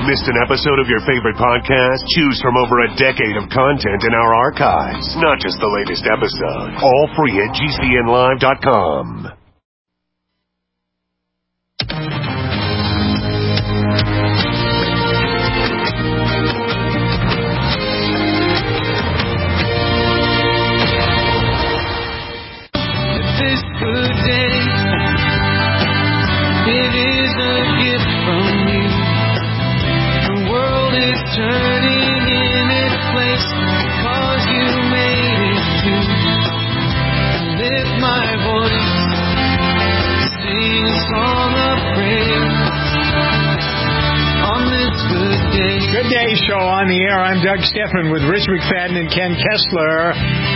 Missed an episode of your favorite podcast? Choose from over a decade of content in our archives, not just the latest episode. All free at GCNlive.com. This good day, it is a gift from you. The world is turning in its place because you made it too. I lift my voice, sing a song of praise on this good day. Good day show on the air. I'm Doug Stephan with Rich McFadden and Ken Kessler.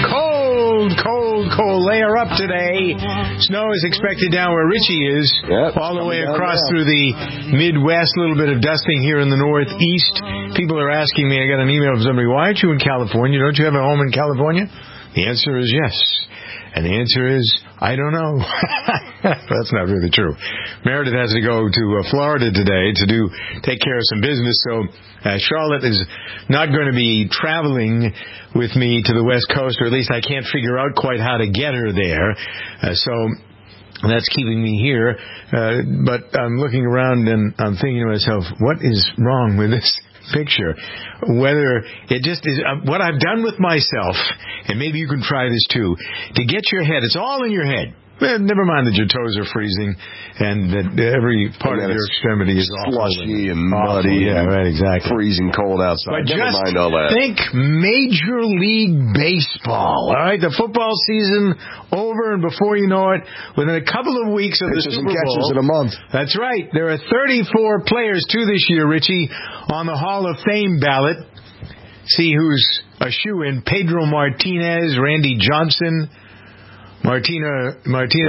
Cold layer up today. Snow is expected down where Richie is. Yep, all the way across through the Midwest. A little bit of dusting here in the Northeast. People are asking me, I got an email from somebody, why aren't you in California? Don't you have a home in California? The answer is yes. And the answer is, I don't know. That's not really true. Meredith has to go to Florida today to take care of some business, so Charlotte is not going to be traveling with me to the West Coast, or at least I can't figure out quite how to get her there. So that's keeping me here. But I'm looking around and I'm thinking to myself, what is wrong with this picture? Whether it just is what I've done with myself, and maybe you can try this too, to get your head, it's all in your head. Well, never mind that your toes are freezing and that every part of your extremity is slushy and muddy. Yeah, right, exactly. Freezing cold outside. But never just mind all that. think Major League Baseball. All right, the football season over, and before you know it, within a couple of weeks of the Super Bowl, catches in a month. That's right. There are 34 players too this year, Richie, on the Hall of Fame ballot. See who's a shoe-in: Pedro Martinez, Randy Johnson. Martinez,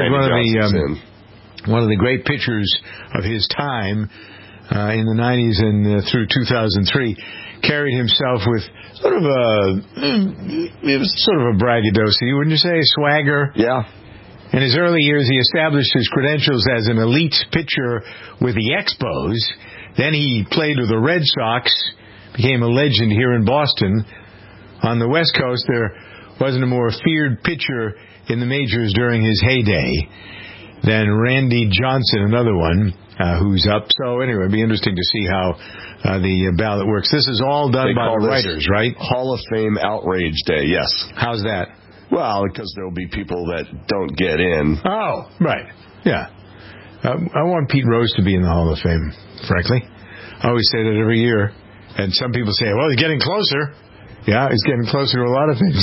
one of the great pitchers of his time in the 90s and through 2003, carried himself with sort of a braggadocio, wouldn't you say? Swagger. Yeah. In his early years, he established his credentials as an elite pitcher with the Expos. Then he played with the Red Sox, became a legend here in Boston. On the West Coast, there wasn't a more feared pitcher in the majors during his heyday than Randy Johnson, another one who's up. So anyway, it'll be interesting to see how the ballot works. This is all done by the writers, right? Hall of Fame Outrage Day, yes. How's that? Well, because there'll be people that don't get in. Oh, right. Yeah. I want Pete Rose to be in the Hall of Fame, frankly. I always say that every year. And some people say, well, he's getting closer. Yeah, he's getting closer to a lot of things.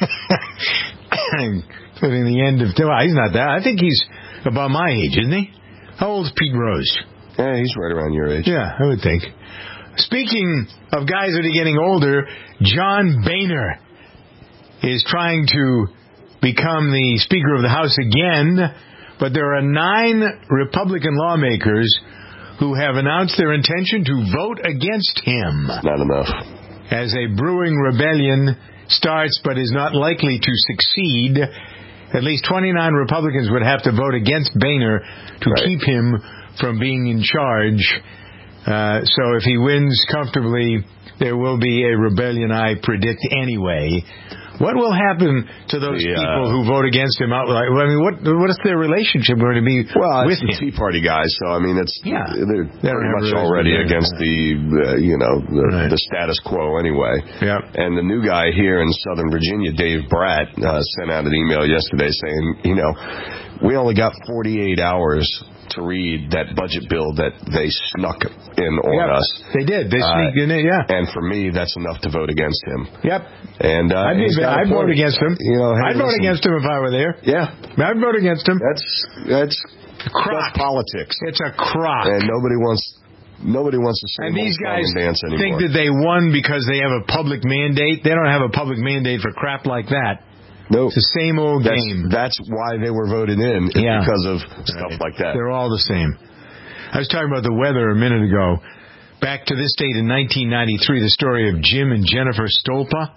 Including the end of... Well, he's not that. I think he's about my age, isn't he? How old's Pete Rose? Yeah, he's right around your age. Yeah, I would think. Speaking of guys that are getting older, John Boehner is trying to become the Speaker of the House again, but there are 9 Republican lawmakers who have announced their intention to vote against him. Not enough. As a brewing rebellion starts but is not likely to succeed, at least 29 Republicans would have to vote against Boehner to keep him from being in charge. So if he wins comfortably, there will be a rebellion, I predict, anyway. What will happen to those people who vote against him outright? I mean, what is their relationship going to be with him? It's the Tea Party guys, so I mean, they're pretty much already against the status quo anyway. Yeah. And the new guy here in Southern Virginia, Dave Bratt, sent out an email yesterday saying, we only got 48 hours to read that budget bill that they snuck in on us. They did. They sneaked in it, And for me, that's enough to vote against him. Yep. And I'd vote against him. I'd vote against him if I were there. Yeah. I'd vote against him. That's politics. It's a crock. And nobody wants to see and these guys dance anymore. think that they won because they have a public mandate. They don't have a public mandate for crap like that. No. It's the same old game. That's why they were voted in, because of stuff like that. They're all the same. I was talking about the weather a minute ago. Back to this date in 1993, the story of Jim and Jennifer Stolpa.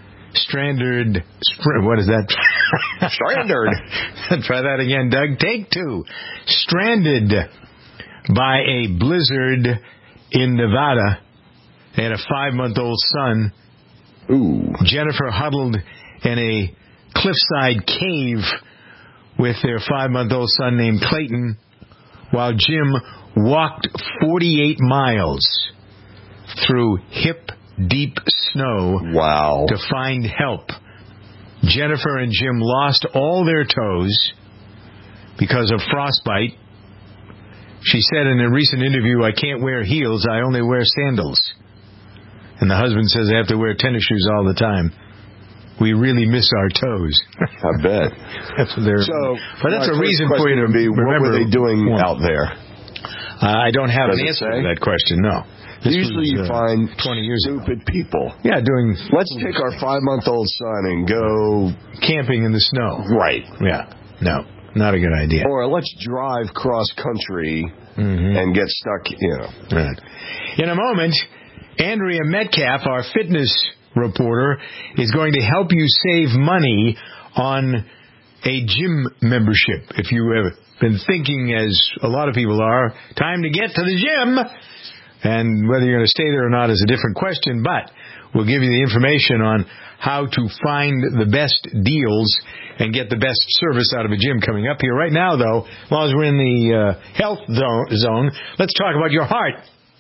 What is that? Stranded. Try that again, Doug. Take 2. Stranded by a blizzard in Nevada. They had a 5-month-old son. Ooh. Jennifer huddled in a cliffside cave with their 5-month-old son named Clayton, while Jim walked 48 miles through hip-deep snow to find help. Jennifer and Jim lost all their toes because of frostbite. She said in a recent interview, "I can't wear heels, I only wear sandals." And the husband says they have to wear tennis shoes all the time. We really miss our toes. I bet. That's what they're. But that's a reason for you to remember. What were they doing out there? I don't have an answer to that question, no. Usually you find 20 years stupid people. Yeah, doing... Let's take our 5-month-old son and go... camping in the snow. Right. Yeah. No, not a good idea. Or let's drive cross-country and get stuck, Right. In a moment, Andrea Metcalf, our fitness reporter, is going to help you save money on a gym membership. If you have been thinking, as a lot of people are, time to get to the gym, and whether you're going to stay there or not is a different question, but we'll give you the information on how to find the best deals and get the best service out of a gym coming up here. Right now, though, as long as we're in the health zone, let's talk about your heart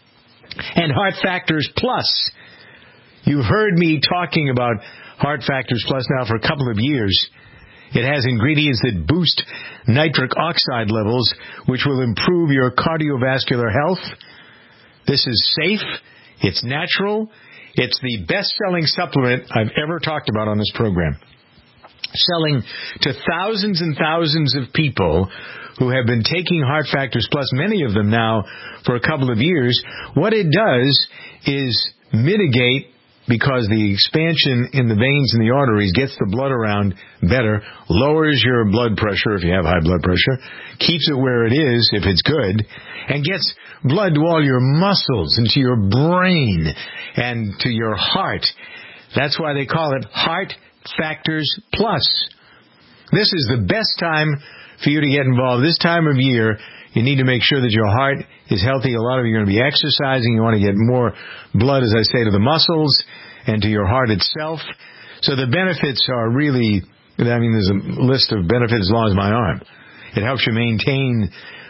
and Heart Factors Plus. You've heard me talking about Heart Factors Plus now for a couple of years. It has ingredients that boost nitric oxide levels, which will improve your cardiovascular health. This is safe. It's natural. It's the best-selling supplement I've ever talked about on this program. Selling to thousands and thousands of people who have been taking Heart Factors Plus, many of them now, for a couple of years. What it does is mitigate, because the expansion in the veins and the arteries gets the blood around better, lowers your blood pressure if you have high blood pressure, keeps it where it is if it's good, and gets blood to all your muscles and to your brain and to your heart. That's why they call it Heart Factors Plus. This is the best time for you to get involved. This time of year, you need to make sure that your heart is healthy. A lot of you are going to be exercising. You want to get more blood, as I say, to the muscles and to your heart itself. So the benefits are really, there's a list of benefits as long as my arm. It helps you maintain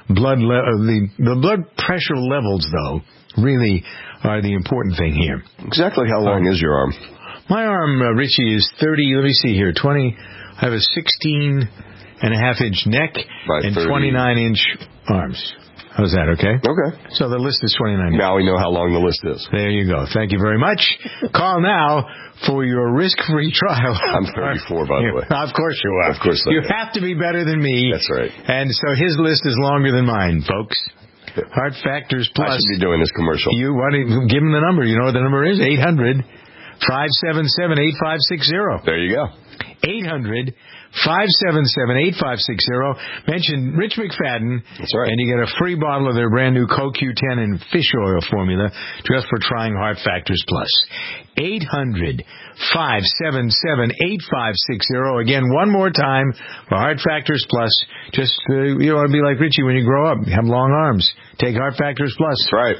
the blood pressure levels, though, really are the important thing here. Exactly how long is your arm? My arm, Richie, is 30, let me see here, 20, I have a 16.5-inch neck and 29-inch arms. How's that, okay? Okay. So the list is 29. Now we know how long the list is. There you go. Thank you very much. Call now for your risk-free trial. I'm 34, by the way. Of course you are. Of course I am. You have to be better than me. That's right. And so his list is longer than mine, folks. Heart Factors Plus. I should be doing this commercial. You want to give him the number. You know what the number is? 800-577-8560. There you go. 800-577-8560. Mention Rich McFadden. That's right. And you get a free bottle of their brand new CoQ10 and fish oil formula just for trying Heart Factors Plus. 800-577-8560. Again, one more time for Heart Factors Plus. Just, you want to be like Richie when you grow up. Have long arms. Take Heart Factors Plus. That's right.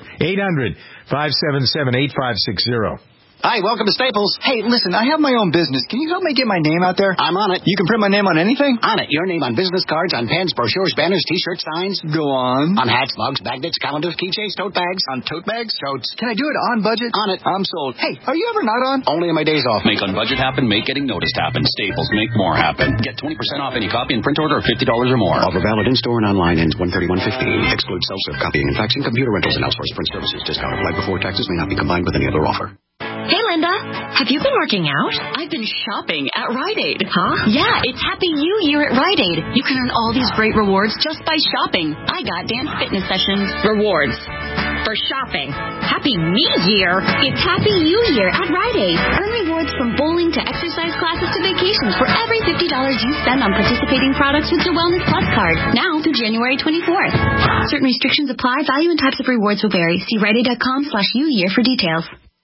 800-577-8560. Hi, welcome to Staples. Hey, listen, I have my own business. Can you help me get my name out there? I'm on it. You can print my name on anything? On it. Your name on business cards, on pens, brochures, banners, T-shirts, signs. Go on. On hats, mugs, magnets, calendars, keychains, tote bags. On tote bags? Totes. Can I do it on budget? On it. I'm sold. Hey, are you ever not on? Only on my days off. Make on budget happen, make getting noticed happen. Staples, make more happen. Get 20% off any copy and print order of $50 or more. Offer valid in-store and online, ends 1/31/15. Excludes self-serve copying and faxing, computer rentals, and outsourced print services. Discount applied before taxes may not be combined with any other offer. Hey, Linda. Have you been working out? I've been shopping at Rite Aid. Huh? Yeah, it's Happy New Year at Rite Aid. You can earn all these great rewards just by shopping. I got dance fitness sessions. Rewards for shopping. Happy New Year. It's Happy New Year at Rite Aid. Earn rewards from bowling to exercise classes to vacations for every $50 you spend on participating products with the Wellness Plus card. Now through January 24th. Certain restrictions apply. Value and types of rewards will vary. See RiteAid.com/New Year for details.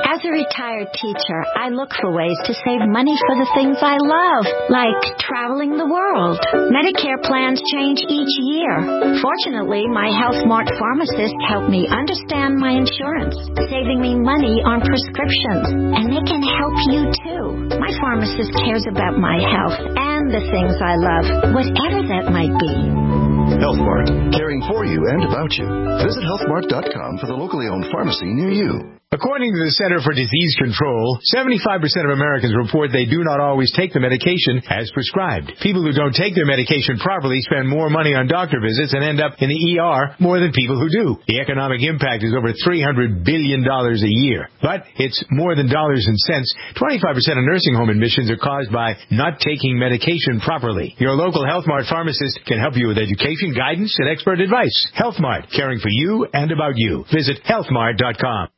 As a retired teacher, I look for ways to save money for the things I love, like traveling the world. Medicare plans change each year. Fortunately, my HealthMart pharmacist helped me understand my insurance, saving me money on prescriptions. And they can help you, too. My pharmacist cares about my health and the things I love, whatever that might be. HealthMart, caring for you and about you. Visit healthmart.com for the locally owned pharmacy near you. According to the Center for Disease Control, 75% of Americans report they do not always take the medication as prescribed. People who don't take their medication properly spend more money on doctor visits and end up in the ER more than people who do. The economic impact is over $300 billion a year. But it's more than dollars and cents. 25% of nursing home admissions are caused by not taking medication properly. Your local HealthMart pharmacist can help you with education, guidance, and expert advice. HealthMart, caring for you and about you. Visit healthmart.com.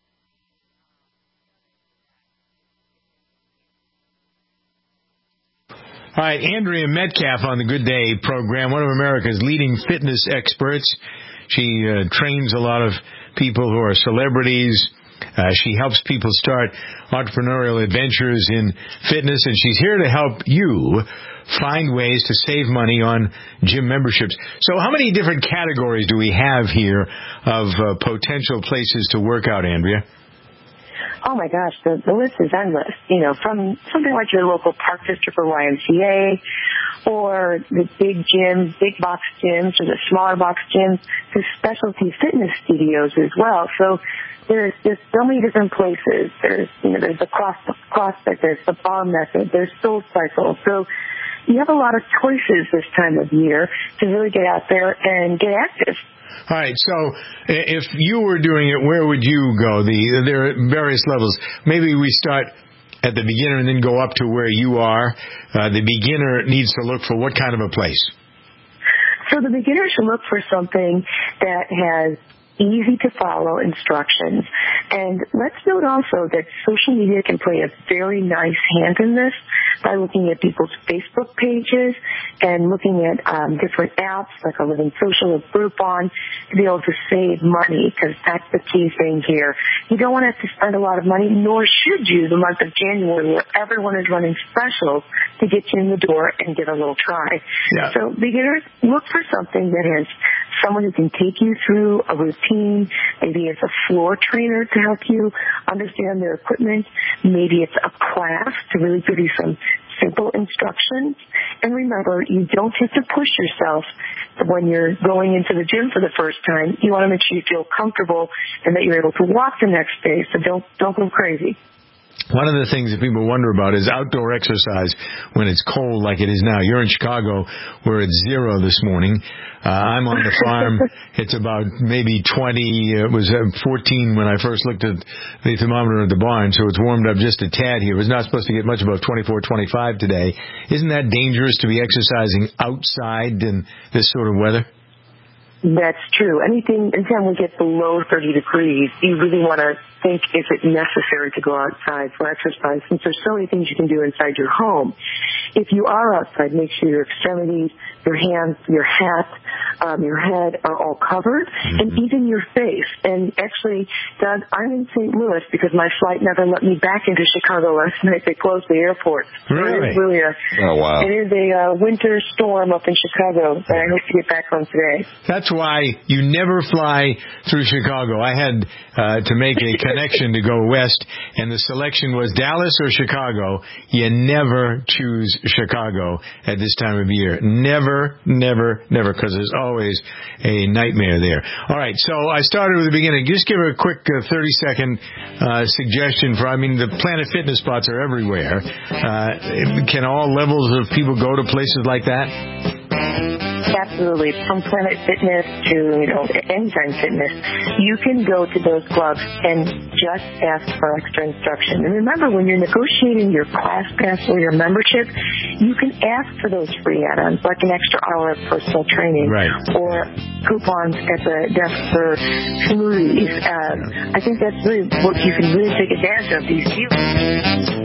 All right, Andrea Metcalf on the Good Day program, one of America's leading fitness experts. She trains a lot of people who are celebrities. She helps people start entrepreneurial adventures in fitness, and she's here to help you find ways to save money on gym memberships. So how many different categories do we have here of potential places to work out, Andrea? Oh my gosh, the list is endless. You know, from something like your local park district or YMCA, or the big gyms, big box gyms, or the smaller box gyms, to specialty fitness studios as well. So there's so many different places. There's the CrossFit, there's the bar method, there's SoulCycle. So you have a lot of choices this time of year to really get out there and get active. All right, so if you were doing it, where would you go? There are various levels. Maybe we start at the beginner and then go up to where you are. The beginner needs to look for what kind of a place? So the beginner should look for something that has easy to follow instructions. And let's note also that social media can play a very nice hand in this by looking at people's Facebook pages and looking at different apps like a Living Social or Groupon to be able to save money, because that's the key thing here. You don't want to have to spend a lot of money, nor should you the month of January, where everyone is running specials to get you in the door and give a little try. Yeah. So beginners, look for something that has someone who can take you through a routine. Maybe it's a floor trainer to help you understand their equipment. Maybe it's a class to really give you some simple instructions. And remember, you don't have to push yourself when you're going into the gym for the first time. You want to make sure you feel comfortable and that you're able to walk the next day, so don't go crazy. One of the things that people wonder about is outdoor exercise when it's cold like it is now. You're in Chicago, where it's 0 this morning. I'm on the farm. It's about maybe 20. It was 14 when I first looked at the thermometer at the barn, so it's warmed up just a tad here. It was not supposed to get much above 24, 25 today. Isn't that dangerous to be exercising outside in this sort of weather? That's true. Anytime we get below 30 degrees, you really want to think, is it necessary to go outside for exercise, since there's so many things you can do inside your home. If you are outside, make sure your extremities, your hands, your hat, your head are all covered, and even your face. And actually, Doug, I'm in St. Louis because my flight never let me back into Chicago last night. They closed the airport. Really? It is really wow. It is a winter storm up in Chicago, and I hope to get back home today. That's why you never fly through Chicago. I had to make a connection to go west, and the selection was Dallas or Chicago. You never choose Chicago at this time of year. Never, because there's always a nightmare there. All right, so I started with the beginning. Just give her a quick 30-second suggestion for, the Planet Fitness spots are everywhere. Can all levels of people go to places like that? Absolutely. From Planet Fitness to, Anytime Fitness, you can go to those clubs and just ask for extra instruction. And remember, when you're negotiating your class pass or your membership, you can ask for those free add-ons, like an extra hour of personal training, right, or coupons at the desk for smoothies. I think that's really what you can really take advantage of, these deals.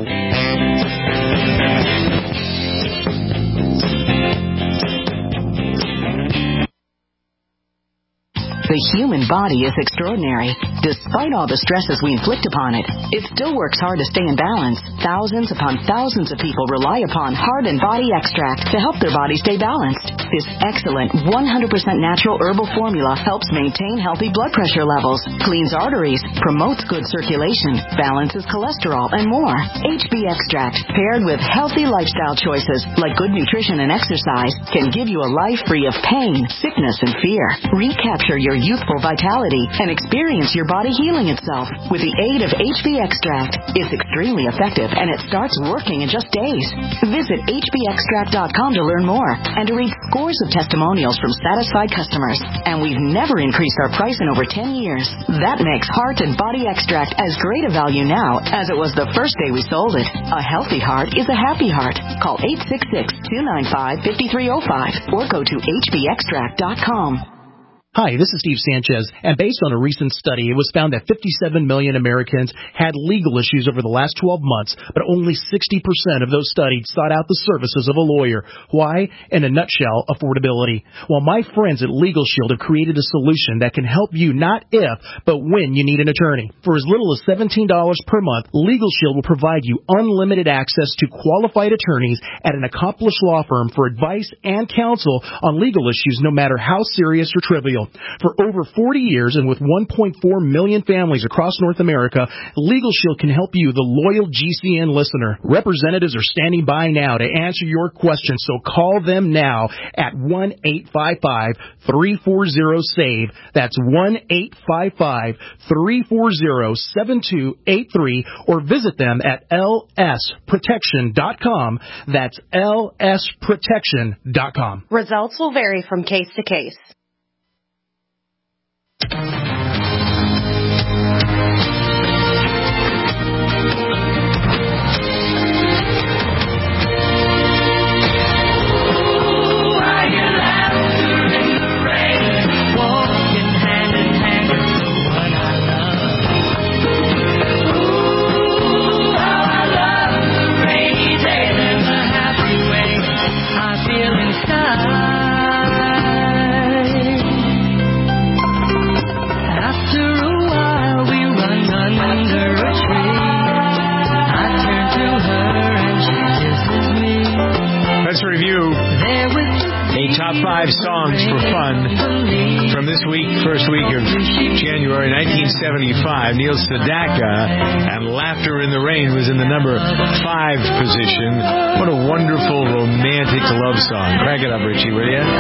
The human body is extraordinary. Despite all the stresses we inflict upon it, it still works hard to stay in balance. Thousands upon thousands of people rely upon Heart and Body Extract to help their body stay balanced. This excellent 100% natural herbal formula helps maintain healthy blood pressure levels, cleans arteries, promotes good circulation, balances cholesterol, and more. HB Extract, paired with healthy lifestyle choices like good nutrition and exercise, can give you a life free of pain, sickness, and fear. Recapture your youthful vitality and experience your body healing itself with the aid of HB Extract. It's extremely effective and it starts working in just days. Visit hbextract.com to learn more and to read scores of testimonials from satisfied customers. And we've never increased our price in over 10 years. That makes Heart and Body Extract as great a value now as it was the first day we sold it. A healthy heart is a happy heart. Call 866-295-5305 or go to hbextract.com. Hi, this is Steve Sanchez, and based on a recent study, it was found that 57 million Americans had legal issues over the last 12 months, but only 60% of those studied sought out the services of a lawyer. Why? In a nutshell, affordability. Well, my friends at Legal Shield have created a solution that can help you not if, but when you need an attorney. For as little as $17 per month, Legal Shield will provide you unlimited access to qualified attorneys at an accomplished law firm for advice and counsel on legal issues, no matter how serious or trivial. For over 40 years and with 1.4 million families across North America, Legal Shield can help you, the loyal GCN listener. Representatives are standing by now to answer your questions, so call them now at 1-855-340-SAVE. That's 1-855-340-7283, or visit them at lsprotection.com. That's lsprotection.com. Results will vary from case to case. Let's review the top 5 songs for fun from this week, first week of January 1975. Neil Sedaka and Laughter in the Rain was in the number 5 position. What a wonderful romantic love song. Crank it up, Richie, will you?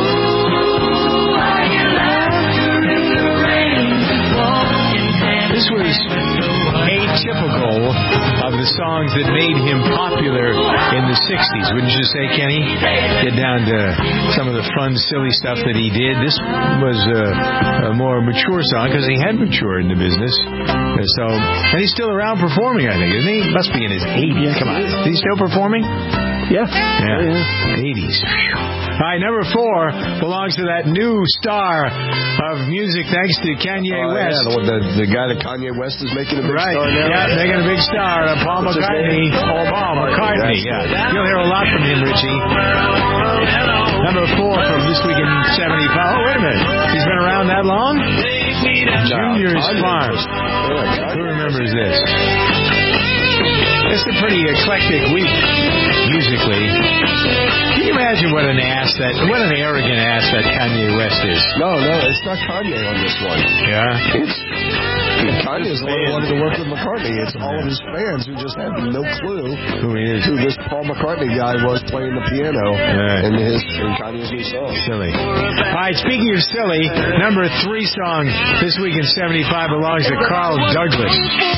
This was atypical of the songs that made him popular in the 60s, wouldn't you say, Kenny? Get down to some of the fun, silly stuff that he did. This was a more mature song because he had matured in the business. And he's still around performing, I think, isn't he? He must be in his 80s. Come on. Is he still performing? Yeah. 80s. All right, number 4 belongs to that new star of music, thanks to Kanye West. Yeah, the guy that Kanye West is making a big star now. Yeah, making a big star. Paul McCartney. Paul McCartney, yeah. You'll hear a lot from him, Richie. Number 4 from this week in 75. Oh, wait a minute. He's been around that long? Junior's Farm. Who remembers this? It's a pretty eclectic week, musically. Can you imagine what an arrogant ass that Kanye West is? No, it's not Kanye on this one. Yeah? Kanye's the one who wanted to work with McCartney. It's all of his fans who just had no clue who he is. Who this Paul McCartney guy was playing the piano in Kanye's new song. Silly. All right, speaking of silly, number 3 song this week in 75 belongs to Carl Douglas.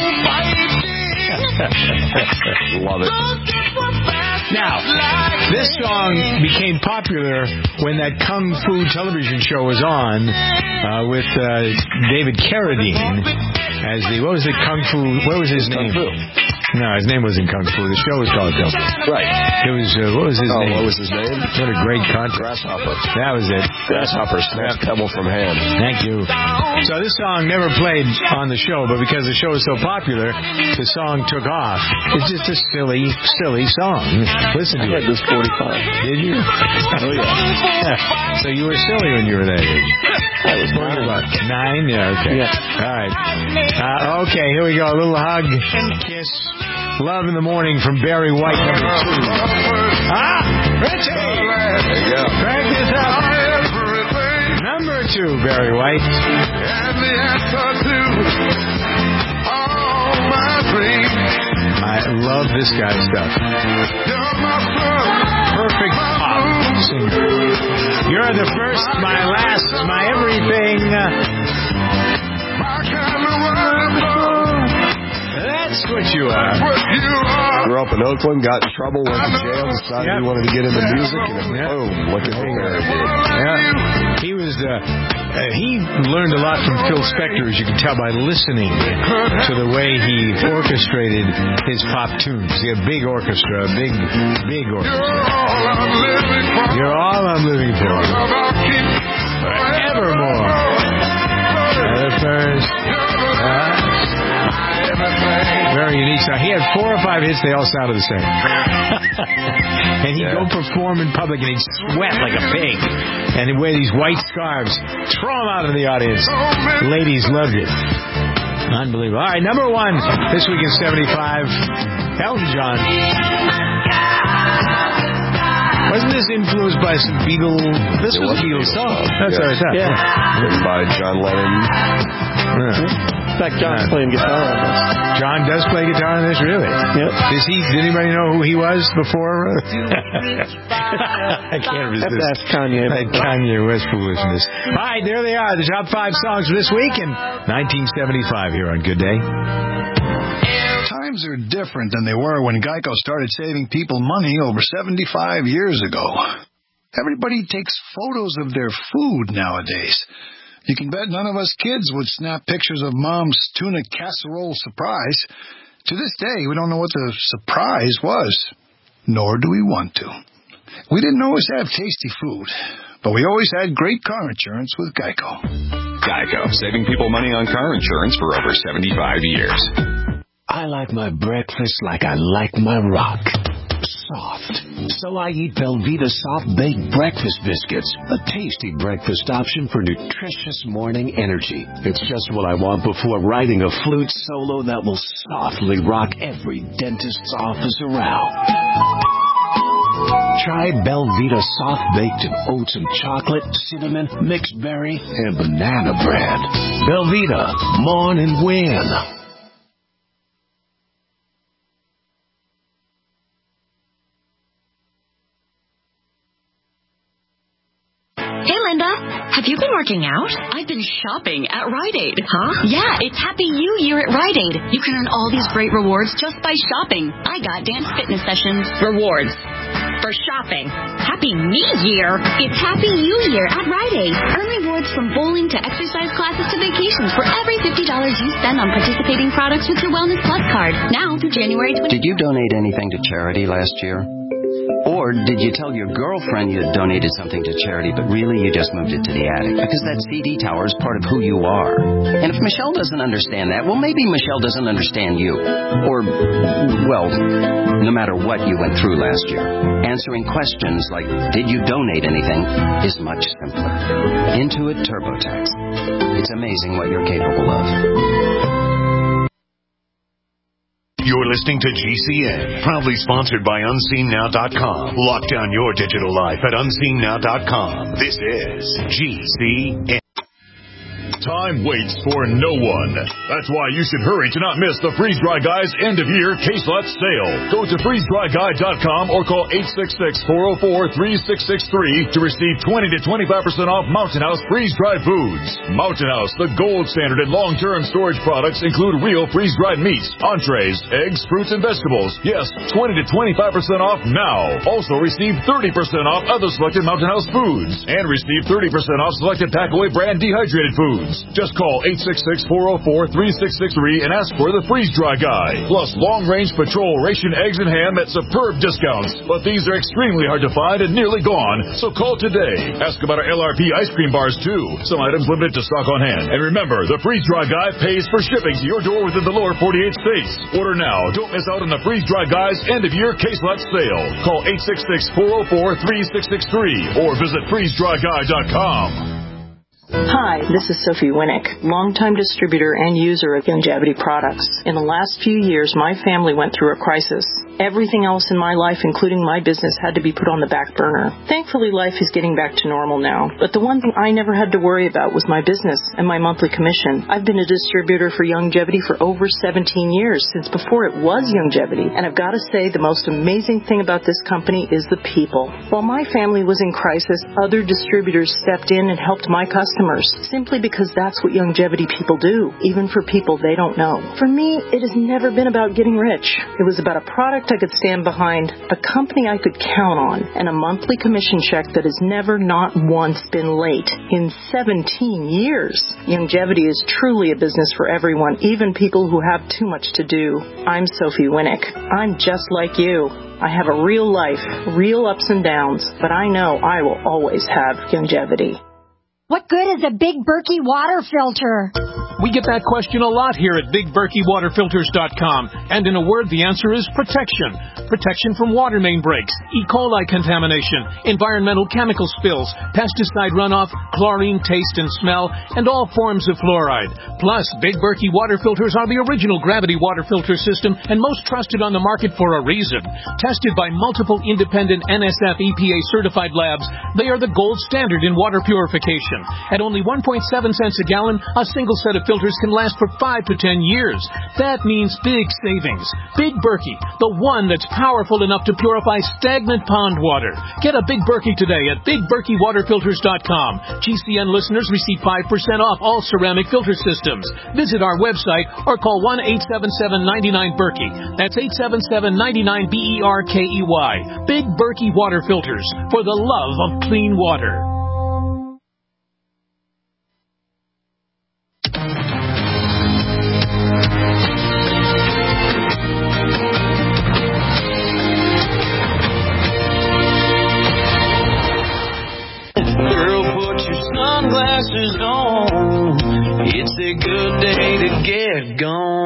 Love it. Now, this song became popular when that Kung Fu television show was on with David Carradine as what was his name? No, his name wasn't Kung Fu. The show was called Kung Fu. Right. It was, what was his name? What was his name? What a great contract. Grasshopper. That was it. Grasshopper snatched Pebble from hand. Thank you. So this song never played on the show, but because the show was so popular, the song took off. It's just a silly, silly song. Listen to it. I had this 45. Did you? Oh, yeah. So you were silly when you were that age. That was 9. About 9? Yeah, okay. Yeah. All right. Okay, here we go. A little hug, kiss. Love in the morning from Barry White, number 2. Richie! There you go. Crank this up. Number 2, Barry White. And the answer to all my dreams. I love this guy's stuff. Perfect pop singer. You're the first, my last, my everything. That's what you are. Grew up in Oakland, got in trouble, went to jail, decided he wanted to get into music, and boom, look at what Barry did. Yeah. He was, he learned a lot from Phil Spector, as you can tell by listening to the way he orchestrated his pop tunes. He had a big orchestra, a big orchestra. You're all I'm living for. Forevermore. The first. Very unique song. He had 4 or 5 hits. They all sounded the same. And he'd go perform in public, and he'd sweat like a pig. And he'd wear these white scarves. Throw them out in the audience. Ladies loved it. Unbelievable. All right, number 1 this week in 75. Elton John. Wasn't this influenced by some Beatles? This was a Beatles song. That's what I thought. Yeah. Written by John Lennon. In fact, John's playing guitar on this. John does play guitar on this, really? Yep. Did anybody know who he was before? I can't resist. That's Kanye. Kanye West foolishness. All right, there they are. The top 5 songs for this week in 1975 here on Good Day. Times are different than they were when Geico started saving people money over 75 years ago. Everybody takes photos of their food nowadays. You can bet none of us kids would snap pictures of Mom's tuna casserole surprise. To this day, we don't know what the surprise was, nor do we want to. We didn't always have tasty food, but we always had great car insurance with Geico. Geico, saving people money on car insurance for over 75 years. I like my breakfast like I like my rock. Soft. So I eat Belvita Soft Baked Breakfast Biscuits, a tasty breakfast option for nutritious morning energy. It's just what I want before writing a flute solo that will softly rock every dentist's office around. Try Belvita Soft Baked in oats and chocolate, cinnamon, mixed berry, and banana bread. Belvita, morn and win. Hey, Linda, have you been working out? I've been shopping at Rite Aid. Huh? Yeah, it's Happy You Year at Rite Aid. You can earn all these great rewards just by shopping. I got dance fitness sessions. Rewards for shopping. Happy Me Year. It's Happy You Year at Rite Aid. Earn rewards from bowling to exercise classes to vacations for every $50 you spend on participating products with your Wellness Plus card. Now through January 20th. Did you donate anything to charity last year? Or did you tell your girlfriend you had donated something to charity, but really you just moved it to the attic? Because that CD tower is part of who you are. And if Michelle doesn't understand that, well, maybe Michelle doesn't understand you. Or, well, no matter what you went through last year, answering questions like, did you donate anything, is much simpler. Intuit TurboTax. It's amazing what you're capable of. You're listening to GCN, proudly sponsored by UnseenNow.com. Lock down your digital life at UnseenNow.com. This is GCN. Time waits for no one. That's why you should hurry to not miss the Freeze Dry Guy's end-of-year case lot sale. Go to freezedryguy.com or call 866-404-3663 to receive 20 to 25% off Mountain House freeze-dried foods. Mountain House, the gold standard in long-term storage products, include real freeze-dried meats, entrees, eggs, fruits, and vegetables. Yes, 20 to 25% off now. Also receive 30% off other selected Mountain House foods and receive 30% off selected Packaway brand dehydrated foods. Just call 866-404-3663 and ask for the Freeze Dry Guy. Plus long-range patrol ration eggs and ham at superb discounts. But these are extremely hard to find and nearly gone, so call today. Ask about our LRP ice cream bars, too. Some items limited to stock on hand. And remember, the Freeze Dry Guy pays for shipping to your door within the lower 48 states. Order now. Don't miss out on the Freeze Dry Guy's end-of-year case lot sale. Call 866-404-3663 or visit freezedryguy.com. Hi, this is Sophie Winnick, longtime distributor and user of Youngevity products. In the last few years, my family went through a crisis. Everything else in my life, including my business, had to be put on the back burner. Thankfully, life is getting back to normal now. But the one thing I never had to worry about was my business and my monthly commission. I've been a distributor for Youngevity for over 17 years, since before it was Youngevity. And I've got to say, the most amazing thing about this company is the people. While my family was in crisis, other distributors stepped in and helped my customers, simply because that's what Youngevity people do, even for people they don't know. For me, it has never been about getting rich. It was about a product I could stand behind, a company I could count on, and a monthly commission check that has never, not once, been late in 17 years. Youngevity is truly a business for everyone, even people who have too much to do. I'm Sophie Winnick. I'm just like you. I have a real life, real ups and downs, but I know I will always have Youngevity. What good is a Big Berkey water filter? We get that question a lot here at BigBerkeyWaterFilters.com. And in a word, the answer is protection. Protection from water main breaks, E. coli contamination, environmental chemical spills, pesticide runoff, chlorine taste and smell, and all forms of fluoride. Plus, Big Berkey water filters are the original gravity water filter system and most trusted on the market for a reason. Tested by multiple independent NSF EPA certified labs, they are the gold standard in water purification. At only 1.7 cents a gallon, a single set of filters can last for 5 to 10 years. That means big savings. Big Berkey, the one that's powerful enough to purify stagnant pond water. Get a Big Berkey today at BigBerkeyWaterFilters.com. GCN listeners receive 5% off all ceramic filter systems. Visit our website or call 1-877-99-BERKEY. That's 877-99-BERKEY. Big Berkey Water Filters, for the love of clean water. Sunglasses on, it's a good day to get gone.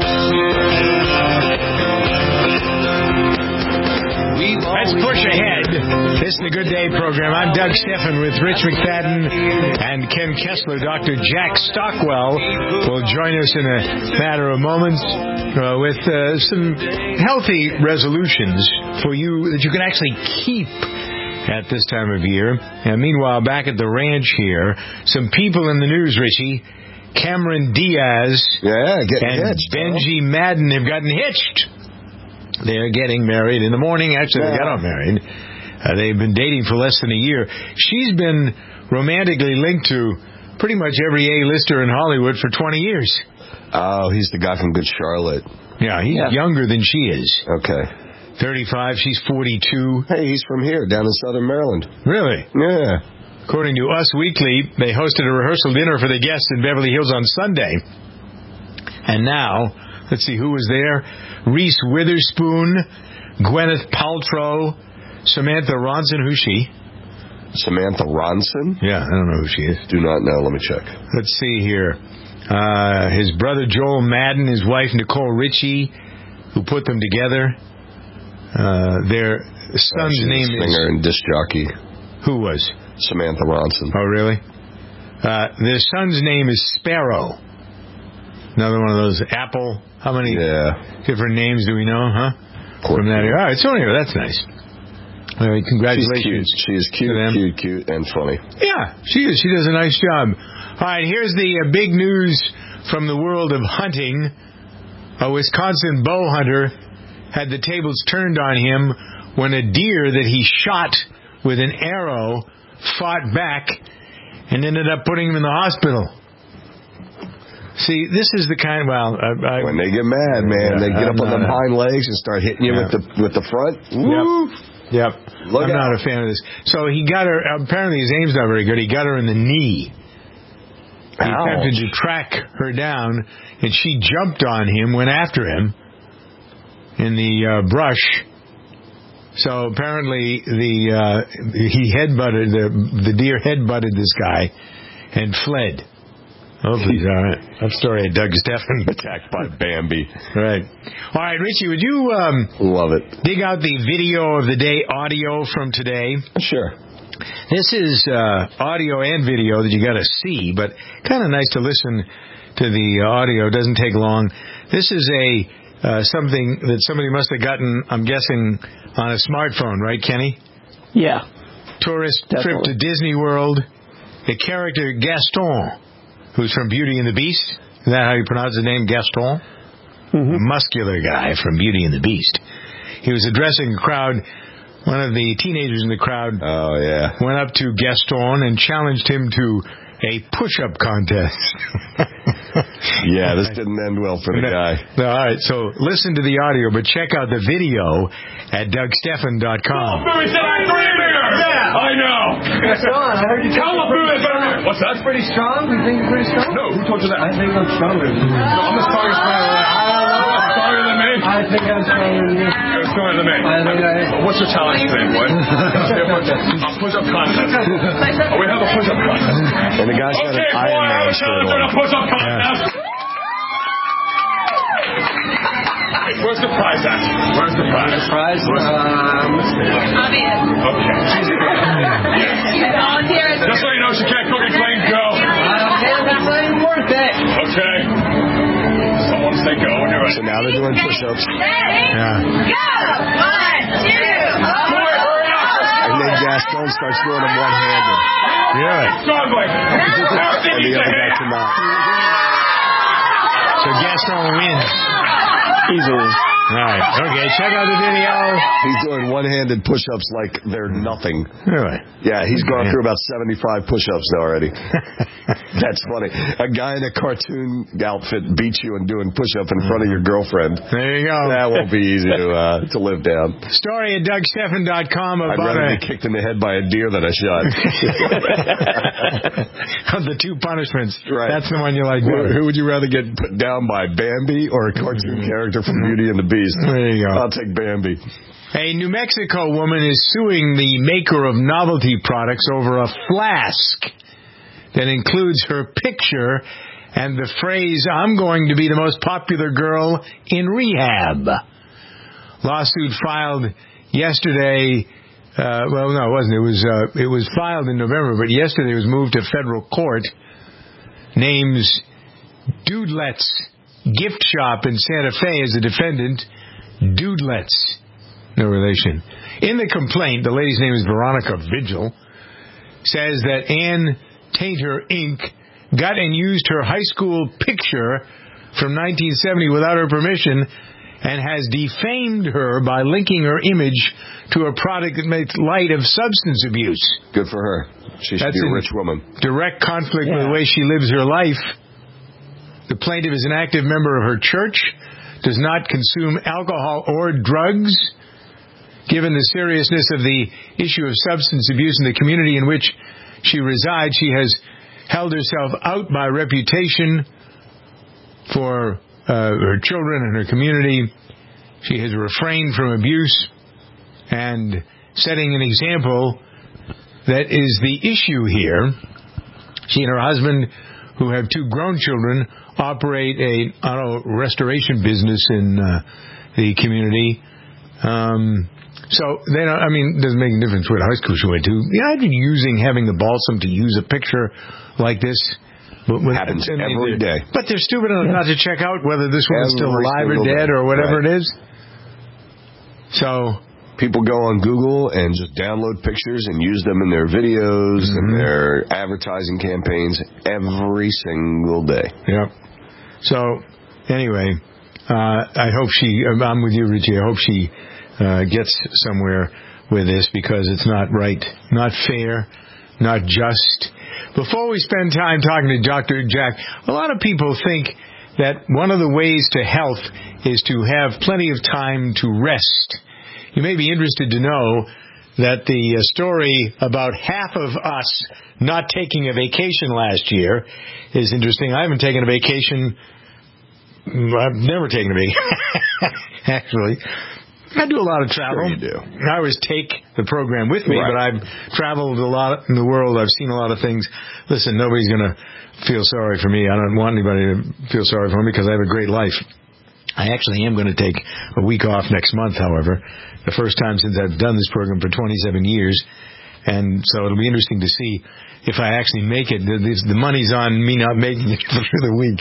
Let's push ahead. This is the Good Day program. I'm Doug Steffen with Rich McFadden and Ken Kessler. Dr. Jack Stockwell will join us in a matter of moments with some healthy resolutions for you that you can actually keep at this time of year. And meanwhile, back at the ranch here, some people in the news, Richie. Cameron Diaz and hitched, Benji Madden have gotten hitched. They're getting married in the morning. Actually, they got married. They've been dating for less than a year. She's been romantically linked to pretty much every A-lister in Hollywood for 20 years. Oh, he's the guy from Good Charlotte. Yeah, he's younger than she is. Okay. 35, she's 42. Hey, he's from here, down in Southern Maryland. Really? Yeah. According to Us Weekly, they hosted a rehearsal dinner for the guests in Beverly Hills on Sunday. And now, let's see who was there. Reese Witherspoon, Gwyneth Paltrow, Samantha Ronson. Who's she? Samantha Ronson? Yeah, I don't know who she is. Do not know. Let me check. Let's see here. His brother Joel Madden, his wife Nicole Richie, who put them together. Their son's name is... singer and disc jockey. Who was? Samantha Ronson. Oh, really? Their son's name is Sparrow. Another one of those Apple. How many different names do we know, huh? From that area. All right, so anyway, that's nice. All right, congratulations. She is cute, and funny. Yeah, she is. She does a nice job. All right, here's the big news from the world of hunting. A Wisconsin bow hunter had the tables turned on him when a deer that he shot with an arrow fought back and ended up putting him in the hospital. See, this is the kind. When they get mad, man, they get up on their hind legs and start hitting you with the front. Woo! Yep. I'm not a fan of this. So he got her. Apparently, his aim's not very good. He got her in the knee. He attempted to track her down, and she jumped on him, went after him in the brush. So apparently, the deer headbutted this guy and fled. Hopefully he's all right. That story of Doug Steffen. Attacked by Bambi. Right. All right, Richie, would you love it? Dig out the video of the day audio from today? Sure. This is audio and video that you got to see, but kind of nice to listen to the audio. It doesn't take long. This is something that somebody must have gotten, I'm guessing, on a smartphone, right, Kenny? Yeah. Tourist trip to Disney World. The character Gaston, who's from Beauty and the Beast. Is that how you pronounce his name, Gaston? Mm-hmm. Muscular guy from Beauty and the Beast. He was addressing a crowd. One of the teenagers in the crowd went up to Gaston and challenged him to a push-up contest. Yeah, this didn't end well for the guy. All right, so listen to the audio, but check out the video at DougStephan.com. Yeah, I know. Sean, I heard you tell What's that? Pretty strong? You think you're pretty strong? No, who told you that? I think I'm stronger. No, I'm the strongest man alive. Stronger than me? I think I'm stronger than you. You're stronger than me. I think I am. What's your challenge today, boy? A push-up contest. We have a push-up contest. And the guy's got an Iron Man shirt on. A push-up contest. Where's the prize at? Where's the prize? The prize? Obvious. Okay. She's volunteer. Just so you know, she can't cook and clean. Go. That's not even worth it. Okay. Someone say go when you're ready. So now they're doing push-ups. Yeah. Go! 1, 2, 3. And then Gaston starts doing them one-handed. Really? Strong boy. And the other guy cannot. So Gaston wins. Easily. All right. Okay, check out the video. He's doing one-handed push-ups like they're nothing. Really? Yeah, he's gone through about 75 push-ups already. That's funny. A guy in a cartoon outfit beats you and doing push-up in front of your girlfriend. There you go. That won't be easy to live down. Story at DougStephan.com I'd about rather be kicked in the head by a deer than I shot. Of the two punishments. Right. That's the one you like better. Who would you rather get put down by, Bambi or a cartoon character from Beauty and the Beast? There you go. I'll take Bambi. A New Mexico woman is suing the maker of novelty products over a flask that includes her picture and the phrase, "I'm going to be the most popular girl in rehab." Lawsuit filed yesterday. Well, no, it wasn't. It was filed in November, but yesterday it was moved to federal court. Names Dudelet's Gift Shop in Santa Fe as a defendant. Dudelet's, no relation. In the complaint, the lady's name is Veronica Vigil, says that Ann Tainter, Inc. got and used her high school picture from 1970 without her permission and has defamed her by linking her image to a product that makes light of substance abuse. Good for her. She should be a rich woman. Direct conflict with the way she lives her life. The plaintiff is an active member of her church, does not consume alcohol or drugs. Given the seriousness of the issue of substance abuse in the community in which she resides, she has held herself out by reputation for her children and her community. She has refrained from abuse and setting an example that is the issue here. She and her husband, who have 2 grown children, operate a auto restoration business in the community. So they don't, it doesn't make a difference what high school she went to. I've been having the balsam to use a picture like this. But happens every day. But they're stupid enough not to check out whether this one's still alive or dead or whatever it is. So people go on Google and just download pictures and use them in their videos and their advertising campaigns every single day. Yep. So, anyway, I hope I'm with you, Richie. I hope she gets somewhere with this because it's not right, not fair, not just. Before we spend time talking to Dr. Jack, a lot of people think that one of the ways to health is to have plenty of time to rest. You may be interested to know that the story about half of us not taking a vacation last year is interesting. I haven't taken a vacation. I've never taken a vacation, actually. I do a lot of travel. Sure you do. I always take the program with me, right. But I've traveled a lot in the world. I've seen a lot of things. Listen, nobody's going to feel sorry for me. I don't want anybody to feel sorry for me because I have a great life. I actually am going to take a week off next month, however. The first time since I've done this program for 27 years. And so it'll be interesting to see if I actually make it. The money's on me not making it through the week.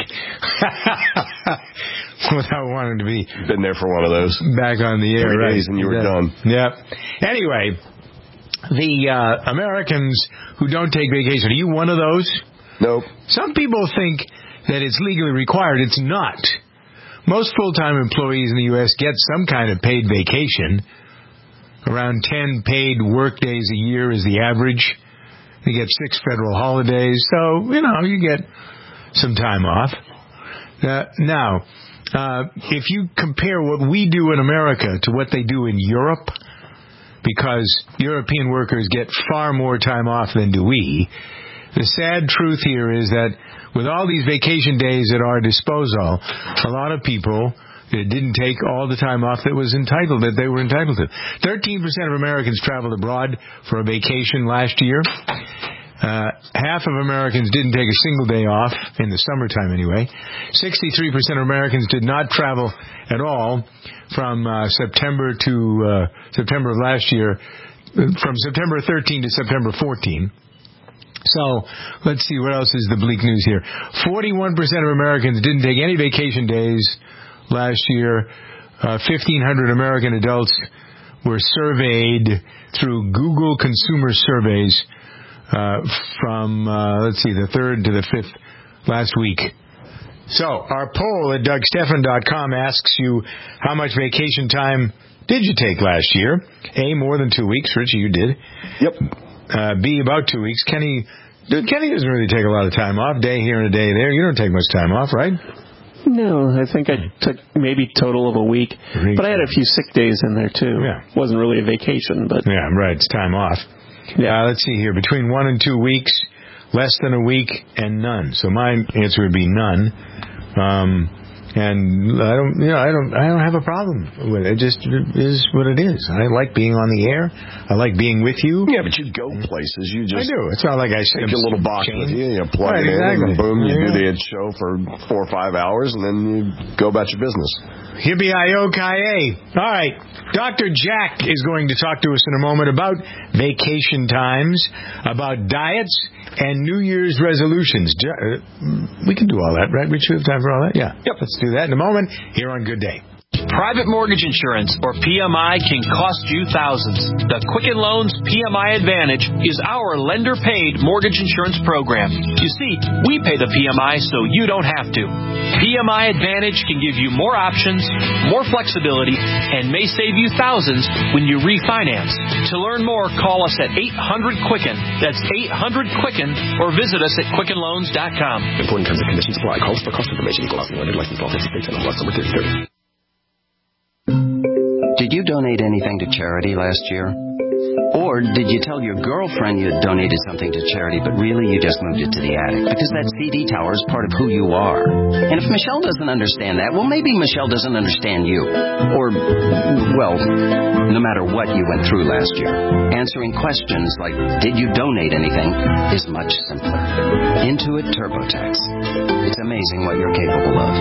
Without wanting to be... Been there for one of those. Back on the air, 3 right. days and you were done. Yep. Anyway, the Americans who don't take vacation, are you one of those? Nope. Some people think that it's legally required. It's not. Most full-time employees in the U.S. get some kind of paid vacation. Around 10 paid work days a year is the average. They get 6 federal holidays. So, you get some time off. Now, if you compare what we do in America to what they do in Europe, because European workers get far more time off than do we, the sad truth here is that with all these vacation days at our disposal, a lot of people didn't take all the time off that they were entitled to. 13% of Americans traveled abroad for a vacation last year. Half of Americans didn't take a single day off, in the summertime anyway. 63% of Americans did not travel at all from September of last year, from September 13 to September 14. So, let's see, what else is the bleak news here? 41% of Americans didn't take any vacation days last year. 1,500 American adults were surveyed through Google Consumer Surveys from, the 3rd to the 5th last week. So, our poll at DougStephan.com asks you, how much vacation time did you take last year? A, more than 2 weeks. Richie, you did. Yep. B, about 2 weeks. Kenny doesn't really take a lot of time off. Day here and a day there. You don't take much time off, right? No, I think I took maybe total of a week. But I had a few sick days in there, too. Yeah. Wasn't really a vacation, but... Yeah, right. It's time off. Yeah. Let's see here. Between 1 and 2 weeks, less than a week, and none. So my answer would be none. And I don't have a problem with it. It just is what it is. I like being on the air. I like being with you. Yeah, but you go places. You just... I do. It's not like I take a little box with you, plug it in, and boom, you do the show for 4 or 5 hours, and then you go about your business. Yippee-i-yo-ki-yay. All right. Dr. Jack is going to talk to us in a moment about vacation times, about diets, and New Year's resolutions. We can do all that, right? We should have time for all that? Yeah. Yep. Let's do that in a moment here on Good Day. Private mortgage insurance, or PMI, can cost you thousands. The Quicken Loans PMI Advantage is our lender-paid mortgage insurance program. You see, we pay the PMI so you don't have to. PMI Advantage can give you more options, more flexibility, and may save you thousands when you refinance. To learn more, call us at 800-QUICKEN. That's 800-QUICKEN, or visit us at QuickenLoans.com. Important terms and conditions apply. Calls for cost information equal outstanding lender license law 50 states and plus number 30. Did you donate anything to charity last year? Or did you tell your girlfriend you had donated something to charity, but really you just moved it to the attic? Because that CD tower is part of who you are. And if Michelle doesn't understand that, well, maybe Michelle doesn't understand you. Or, well, no matter what you went through last year, answering questions like, did you donate anything, is much simpler. Intuit TurboTax. It's amazing what you're capable of.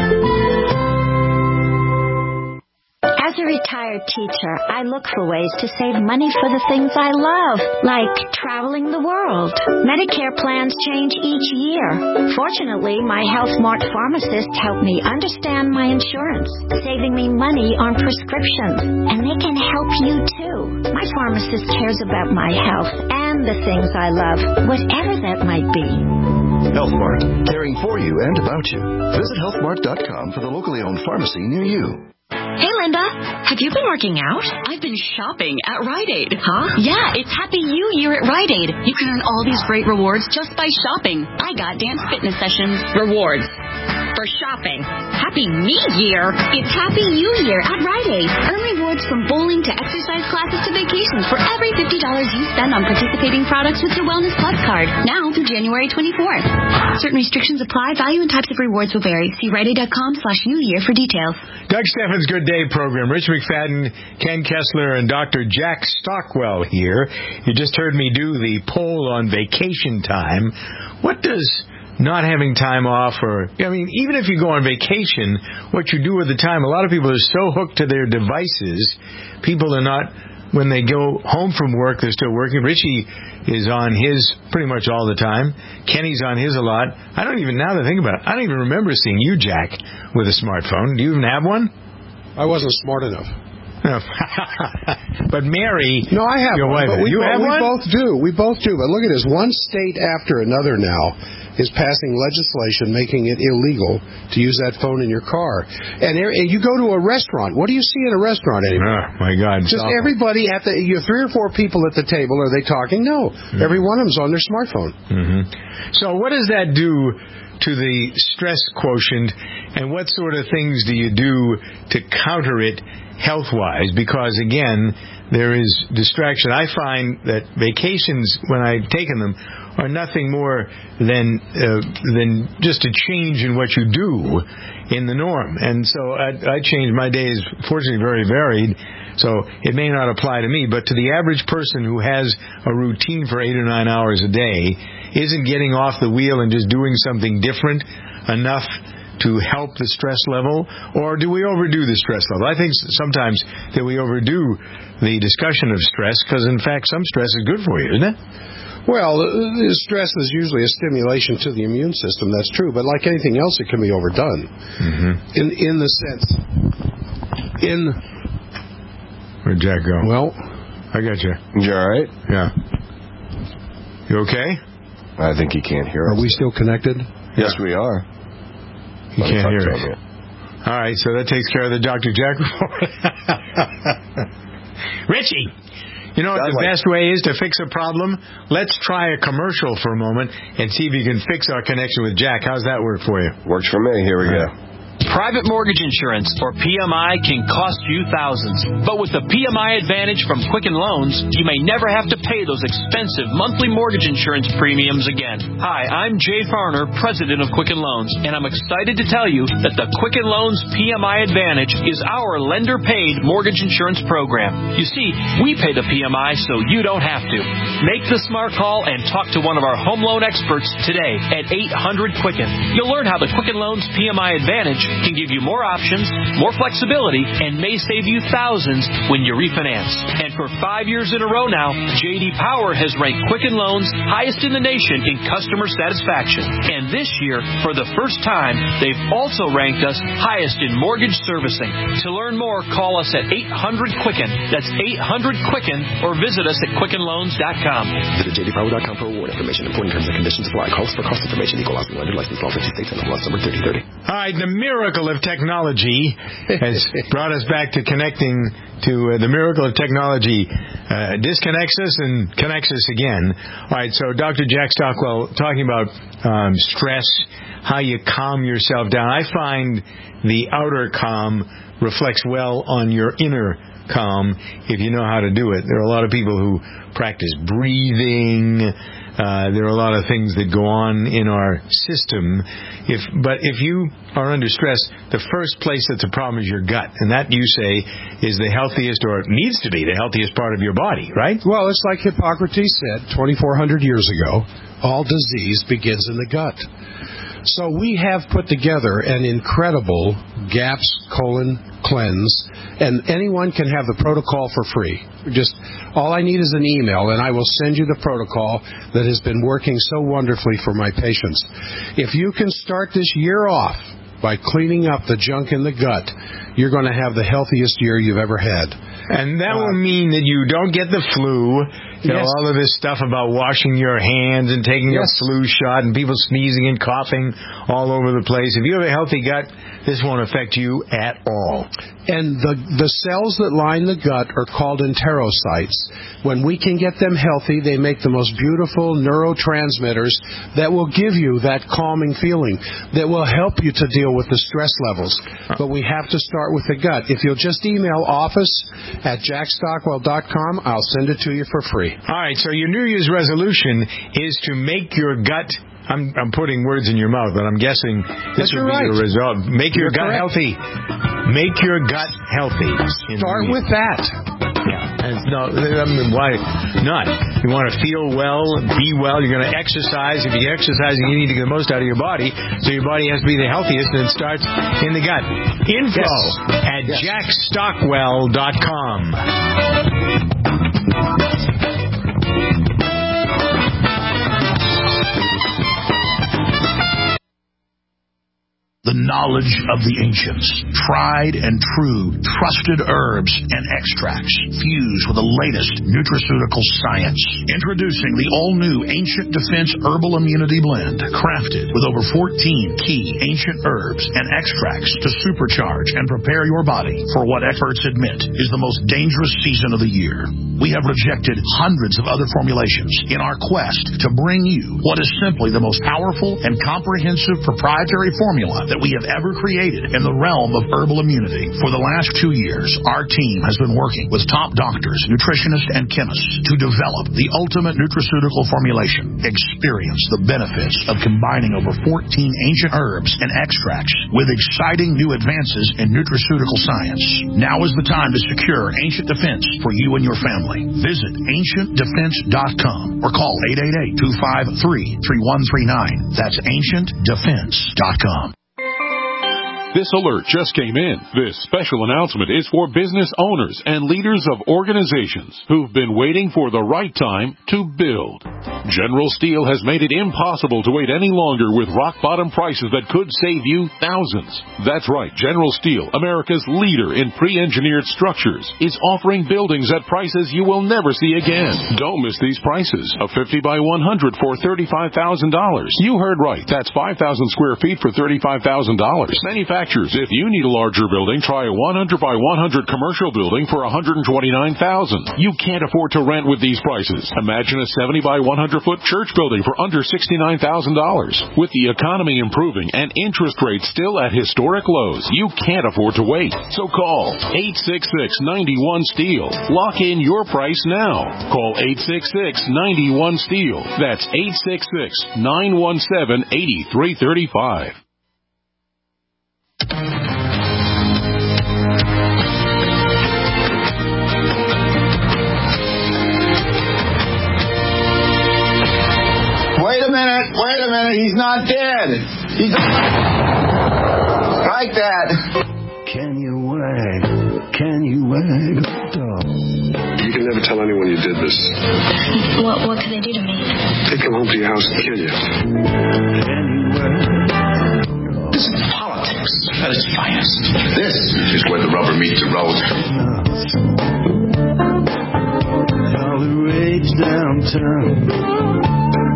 As a retired teacher, I look for ways to save money for the things I love, like traveling the world. Medicare plans change each year. Fortunately, my HealthMart pharmacist helped me understand my insurance, saving me money on prescriptions. And they can help you, too. My pharmacist cares about my health and the things I love, whatever that might be. HealthMart, caring for you and about you. Visit healthmart.com for the locally owned pharmacy near you. Hey, Linda, have you been working out? I've been shopping at Rite Aid. Huh? Yeah, it's Happy You Year at Rite Aid. You can earn all these great rewards just by shopping. I got dance fitness sessions. Rewards. For shopping. Happy Me Year. It's Happy You Year at Rite Aid. Earn rewards from bowling to exercise classes to vacations for every $50 you spend on participating products with your Wellness Plus card. Now through January 24th. Certain restrictions apply. Value and types of rewards will vary. See RiteAid.com/New Year for details. Doug Stephan's Good Day program. Rich McFadden, Ken Kessler, and Dr. Jack Stockwell here. You just heard me do the poll on vacation time. What does not having time off, even if you go on vacation, what you do with the time, a lot of people are so hooked to their devices, people are not when they go home from work, they're still working. Richie is on his pretty much all the time. Kenny's on his a lot. I don't even, now that I think about it, I don't even remember seeing you, Jack, with a smartphone. Do you even have one? I wasn't smart enough. No. But Mary, no, I have your one. wife, But we one? We both do. But look at this. One state after another now is passing legislation making it illegal to use that phone in your car. And you go to a restaurant. What do you see in a restaurant anymore? Oh, my God. Just everybody at you have 3 or 4 people at the table. Are they talking? No. Every one of them's on their smartphone. So what does that do to the stress quotient, and what sort of things do you do to counter it health-wise? Because, again, there is distraction. I find that vacations, when I've taken them, are nothing more than just a change in what you do in the norm. And so I change my days, fortunately, very varied, so it may not apply to me. But to the average person who has a routine for 8 or 9 hours a day, isn't getting off the wheel and just doing something different enough to help the stress level? Or do we overdo the stress level? I think sometimes that we overdo the discussion of stress, because, in fact, some stress is good for you, isn't it? Well, stress is usually a stimulation to the immune system. That's true. But like anything else, it can be overdone. In the sense... Where'd Jack go? Well... I got you. You all right? Yeah. You okay? I think he can't hear us. Are we still connected? Yes, we are. He can't hear us. All right, so that takes care of the Dr. Jack report. Richie, you know what the best way is to fix a problem? Let's try a commercial for a moment and see if you can fix our connection with Jack. How's that work for you? Works for me. Here we go. Private mortgage insurance, or PMI, can cost you thousands. But with the PMI Advantage from Quicken Loans, you may never have to pay those expensive monthly mortgage insurance premiums again. Hi, I'm Jay Farner, president of Quicken Loans, and I'm excited to tell you that the Quicken Loans PMI Advantage is our lender-paid mortgage insurance program. You see, we pay the PMI so you don't have to. Make the smart call and talk to one of our home loan experts today at 800-QUICKEN. You'll learn how the Quicken Loans PMI Advantage can give you more options, more flexibility, and may save you thousands when you refinance. And for 5 years in a row now, J.D. Power has ranked Quicken Loans highest in the nation in customer satisfaction. And this year, for the first time, they've also ranked us highest in mortgage servicing. To learn more, call us at 800-QUICKEN. That's 800-QUICKEN, or visit us at QuickenLoans.com. Visit JDPower.com for award information. Important terms and conditions apply. Calls for cost information. Equal housing lender. License law 50 states and MLS number 3030. All right, the miracle of technology has brought us back to connecting to the miracle of technology. Disconnects us and connects us again. All right, so Dr. Jack Stockwell talking about stress, how you calm yourself down. I find the outer calm reflects well on your inner calm if you know how to do it. There are a lot of people who practice breathing. There are a lot of things that go on in our system. But if you are under stress, the first place that's a problem is your gut. And that, you say, is the healthiest, or needs to be the healthiest part of your body, right? Well, it's like Hippocrates said 2,400 years ago, all disease begins in the gut. So we have put together an incredible GAPS cleanse, and anyone can have the protocol for free. Just all I need is an email, and I will send you the protocol that has been working so wonderfully for my patients. If you can start this year off by cleaning up the junk in the gut, you're going to have the healthiest year you've ever had. And that will mean that you don't get the flu. You know, all of this stuff about washing your hands and taking a flu shot and people sneezing and coughing all over the place. If you have a healthy gut, this won't affect you at all. And the cells that line the gut are called enterocytes. When we can get them healthy, they make the most beautiful neurotransmitters that will give you that calming feeling, that will help you to deal with the stress levels. But we have to start with the gut. If you'll just email office@jackstockwell.com, I'll send it to you for free. All right, so your New Year's resolution is to make your gut... I'm putting words in your mouth, but I'm guessing this will be your result. Make your gut healthy. Make your gut healthy. Start with that. Yeah. Why not? You want to feel well, be well. You're going to exercise. If you're exercising, you need to get the most out of your body. So your body has to be the healthiest, and it starts in the gut. Info at jackstockwell.com. The knowledge of the ancients, tried and true, trusted herbs and extracts fused with the latest nutraceutical science. Introducing the all-new Ancient Defense Herbal Immunity Blend, crafted with over 14 key ancient herbs and extracts to supercharge and prepare your body for what experts admit is the most dangerous season of the year. We have rejected hundreds of other formulations in our quest to bring you what is simply the most powerful and comprehensive proprietary formula that we have ever created in the realm of herbal immunity. For the last 2 years, our team has been working with top doctors, nutritionists, and chemists to develop the ultimate nutraceutical formulation. Experience the benefits of combining over 14 ancient herbs and extracts with exciting new advances in nutraceutical science. Now is the time to secure Ancient Defense for you and your family. Visit AncientDefense.com or call 888-253-3139. That's AncientDefense.com. This alert just came in. This special announcement is for business owners and leaders of organizations who've been waiting for the right time to build. General Steel has made it impossible to wait any longer with rock-bottom prices that could save you thousands. That's right. General Steel, America's leader in pre-engineered structures, is offering buildings at prices you will never see again. Don't miss these prices. A 50 by 100 for $35,000. You heard right. That's 5,000 square feet for $35,000. Manufacturers, if you need a larger building, try a 100 by 100 commercial building for $129,000. You can't afford to rent with these prices. Imagine a 70 by 100 foot church building for under $69,000. With the economy improving and interest rates still at historic lows, you can't afford to wait. So call 866-91-STEEL. Lock in your price now. Call 866-91-STEEL. That's 866-917-8335. Wait a minute, he's not dead. He's like that. Can you wag the dog? You can never tell anyone you did this. What could they do to me? They'd come home to your house and kill you. Can you wag? This is politics at its finest. This is where the rubber meets the road. All the rage downtown.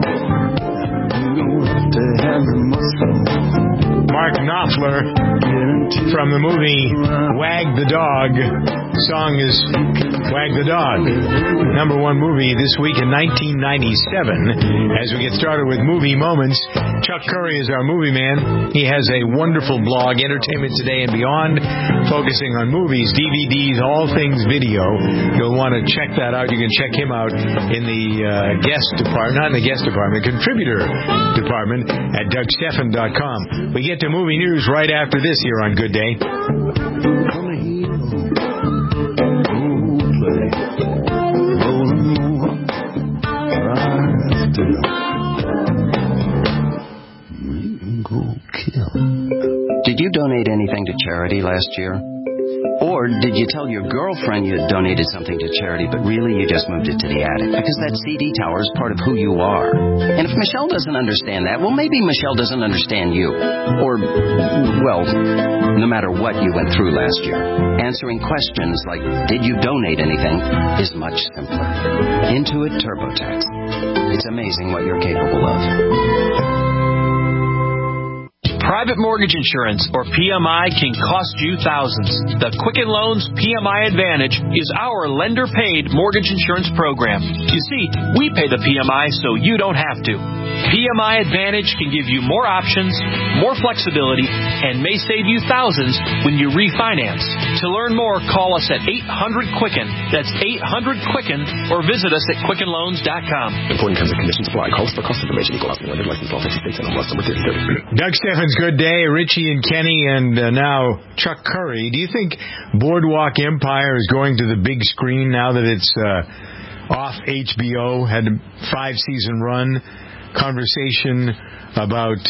Mark Knopfler from the movie Wag the Dog. Song is Wag the Dog. Number one movie this week in 1997. As we get started with movie moments, Chuck Curry is our movie man. He has a wonderful blog, Entertainment Today and Beyond, focusing on movies, DVDs, all things video. You'll want to check that out. You can check him out in the guest department, not in the guest department, contributor department at DougStephan.com. We get to movie news right after this here on Good Day. Did you donate anything to charity last year? Or did you tell your girlfriend you had donated something to charity, but really you just moved it to the attic? Because that CD tower is part of who you are. And if Michelle doesn't understand that, well, maybe Michelle doesn't understand you. Or, well, no matter what you went through last year, answering questions like, did you donate anything, is much simpler. Intuit TurboTax. It's amazing what you're capable of. Private mortgage insurance, or PMI, can cost you thousands. The Quicken Loans PMI Advantage is our lender-paid mortgage insurance program. You see, we pay the PMI so you don't have to. PMI Advantage can give you more options, more flexibility, and may save you thousands when you refinance. To learn more, call us at 800-QUICKEN. That's 800-QUICKEN, or visit us at QuickenLoans.com. Important terms and conditions apply. Calls for cost information. Equal housing lender license law 50 states and MLS number 3030. Doug Stephan's Good Day, Richie and Kenny, and now Chuck Curry. Do you think Boardwalk Empire is going to the big screen now that it's off HBO? Had a 5-season run. Conversation about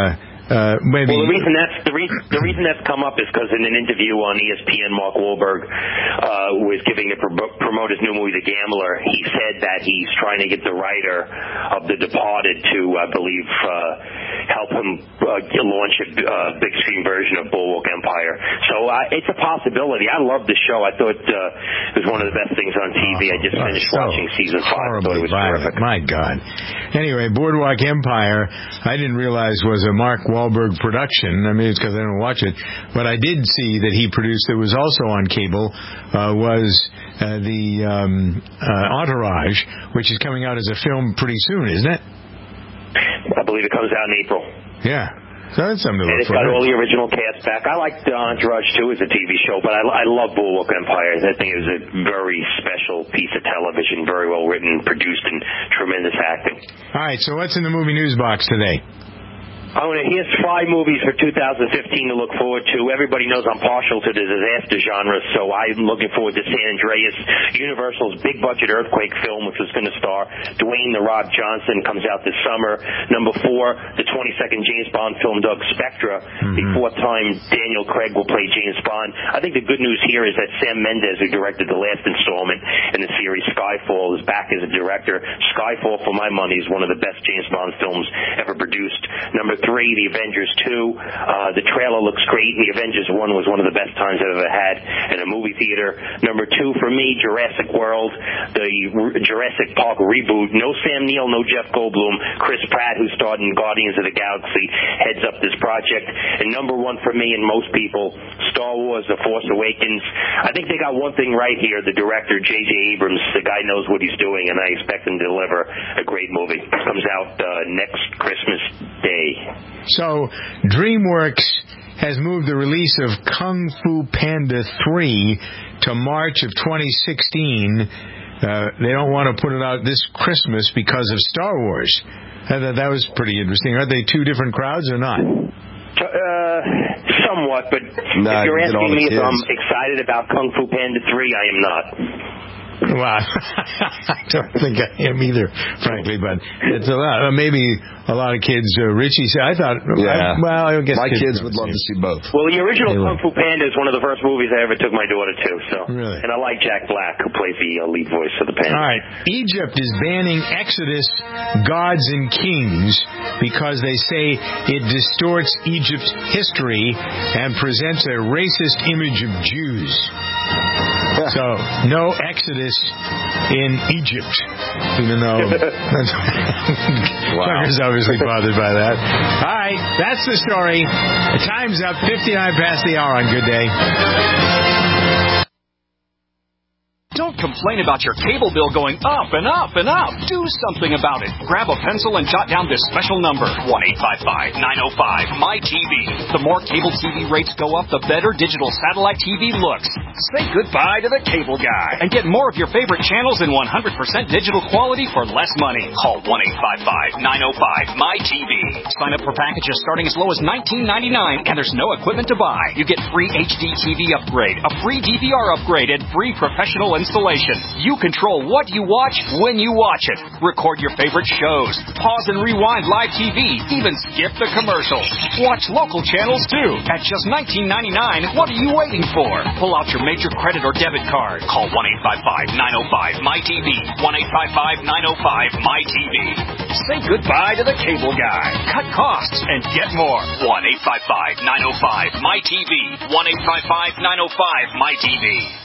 maybe. Well, the reason that's come up is because in an interview on ESPN, Mark Wahlberg was giving to promote his new movie, The Gambler. He said that he's trying to get the writer of The Departed to, I believe, help him launch a big screen version of Boardwalk Empire. So it's a possibility. I love the show. I thought it was one of the best things on TV. I just finished watching season 5. I thought it was terrific. My God. Anyway, Boardwalk Empire, I didn't realize was a Mark Wahlberg production. I mean, it's because I don't watch it. But I did see that he produced, that was also on cable, was the Entourage, which is coming out as a film pretty soon, isn't it? I believe it comes out in April. Yeah. So that's something to look for. And it's got all the original cast back. I like The Entourage, too, as a TV show, but I love Boardwalk Empire. I think it was a very special piece of television, very well written, produced, and tremendous acting. All right, so what's in the movie news box today? Here's 5 movies for 2015 to look forward to. Everybody knows I'm partial to the disaster genre, so I'm looking forward to San Andreas, Universal's big-budget earthquake film, which was going to star Dwayne "The Rock" Johnson, comes out this summer. Number 4, the 22nd James Bond film, Doug Spectra. The 4th time Daniel Craig will play James Bond. I think the good news here is that Sam Mendes, who directed the last installment in the series Skyfall, is back as a director. Skyfall, for my money, is one of the best James Bond films ever produced. Number 3, The Avengers 2. The trailer looks great, and The Avengers 1 was one of the best times I've ever had in a movie theater. Number 2 for me, Jurassic World, the Jurassic Park reboot. No Sam Neill, no Jeff Goldblum. Chris Pratt, who starred in Guardians of the Galaxy, heads up this project. And number 1 for me and most people, Star Wars: The Force Awakens. I think they got one thing right here. The director, J.J. Abrams, the guy knows what he's doing, and I expect him to deliver a great movie. It comes out next Christmas Day. So, DreamWorks has moved the release of Kung Fu Panda 3 to March of 2016. They don't want to put it out this Christmas because of Star Wars. That was pretty interesting. Are they 2 different crowds or not? Somewhat, but if you're asking me if I'm excited about Kung Fu Panda 3, I am not. Well, I don't think I am either, frankly, but it's a lot. Maybe a lot of kids, Richie said, I thought, I guess my kids would love to see both. Well, the original Kung Fu Panda is one of the first movies I ever took my daughter to. So, really? And I like Jack Black, who plays the lead voice of the panda. All right. Egypt is banning Exodus, Gods and Kings, because they say it distorts Egypt's history and presents a racist image of Jews. So, no Exodus in Egypt, even though Tucker's obviously bothered by that. All right, that's the story. The time's up, 59 past the hour on Good Day. Don't complain about your cable bill going up and up and up. Do something about it. Grab a pencil and jot down this special number, 1-855-905-MY-TV. The more cable TV rates go up, the better digital satellite TV looks. Say goodbye to the cable guy and get more of your favorite channels in 100% digital quality for less money. Call 1-855-905-MY-TV. Sign up for packages starting as low as $19.99, and there's no equipment to buy. You get free HD TV upgrade, a free DVR upgrade, and free professional installation. You control what you watch when you watch it. Record your favorite shows. Pause and rewind live TV. Even skip the commercials. Watch local channels too. At just $19.99, what are you waiting for? Pull out your major credit or debit card. Call 1-855-905-MY-TV. 1-855-905-MY-TV. Say goodbye to the cable guy. Cut costs and get more. 1-855-905-MY-TV. 1-855-905-MY-TV.